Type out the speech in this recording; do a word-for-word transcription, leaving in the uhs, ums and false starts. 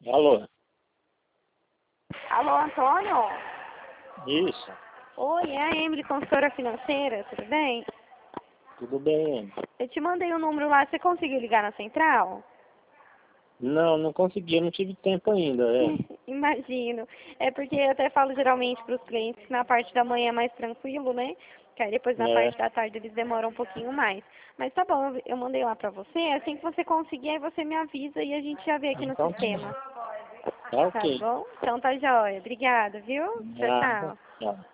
Alô? Alô, Antônio? Isso. Oi, é a Emily, consultora financeira, tudo bem? Tudo bem? Eu te mandei o número lá, você conseguiu ligar na central? Não, não consegui, eu não tive tempo ainda, é. Imagino. É porque eu até falo geralmente para os clientes que na parte da manhã é mais tranquilo, né? Que aí depois na É, parte da tarde eles demoram um pouquinho mais. Mas tá bom, eu eu mandei lá pra você. Assim que você conseguir, aí você me avisa e a gente já vê aqui no então sistema. tá Tá ok. bom? Então tá jóia. Obrigada, viu? Tchau, Nada, tchau. tchau.